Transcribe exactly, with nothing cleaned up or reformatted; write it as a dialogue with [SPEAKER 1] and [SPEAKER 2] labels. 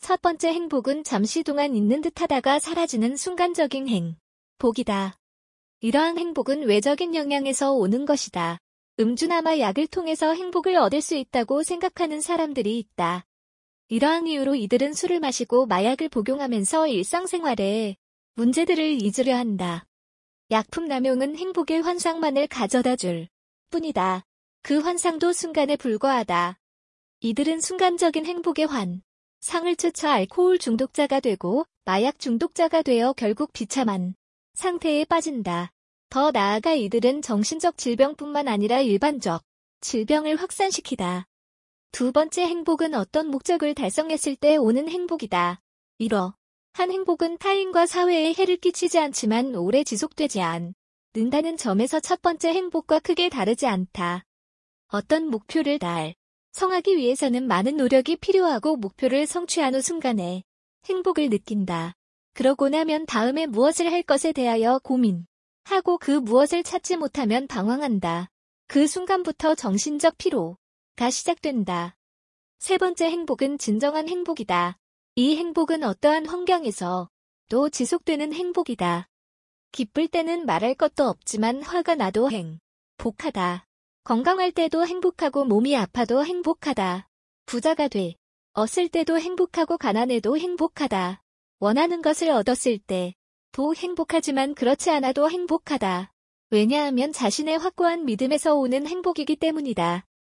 [SPEAKER 1] 첫 번째 행복은 잠시 동안 있는 듯하다가 사라지는 순간적인 행복이다. 이러한 행복은 외적인 영향에서 오는 것이다. 음주나 약을 통해서 행복을 얻을 수 있다고 생각하는 사람들이 있다. 이러한 이유로 이들은 술을 마시고 마약을 복용하면서 일상생활에 문제들을 잊으려 한다. 약품 남용은 행복의 환상만을 가져다 줄 뿐이다. 그 환상도 순간에 불과하다. 이들은 순간적인 행복의 환상을 쫓아 알코올 중독자가 되고 마약 중독자가 되어 결국 비참한 상태에 빠진다. 더 나아가 이들은 정신적 질병뿐만 아니라 일반적 질병을 확산시키다. 두 번째 행복은 어떤 목적을 달성했을 때 오는 행복이다. 이러한 행복은 타인과 사회에 해를 끼치지 않지만 오래 지속되지 않는다는 점에서 첫 번째 행복과 크게 다르지 않다. 어떤 목표를 달성하기 위해서는 많은 노력이 필요하고 목표를 성취한 후 순간에 행복을 느낀다. 그러고 나면 다음에 무엇을 할 것에 대하여 고민하고 그 무엇을 찾지 못하면 방황한다. 그 순간부터 정신적 피로가 시작된다. 세 번째 행복은 진정한 행복이다. 이 행복은 어떠한 환경에서 또 지속되는 행복이다. 기쁠 때는 말할 것도 없지만 화가 나도 행복하다. 건강할 때도 행복하고 몸이 아파도 행복하다. 부자가 되었을 때도 행복하고 가난해도 행복하다. 원하는 것을 얻었을 때도 행복하지만 그렇지 않아도 행복하다. 왜냐하면 자신의 확고한 믿음에서 오는 행복이기 때문이다.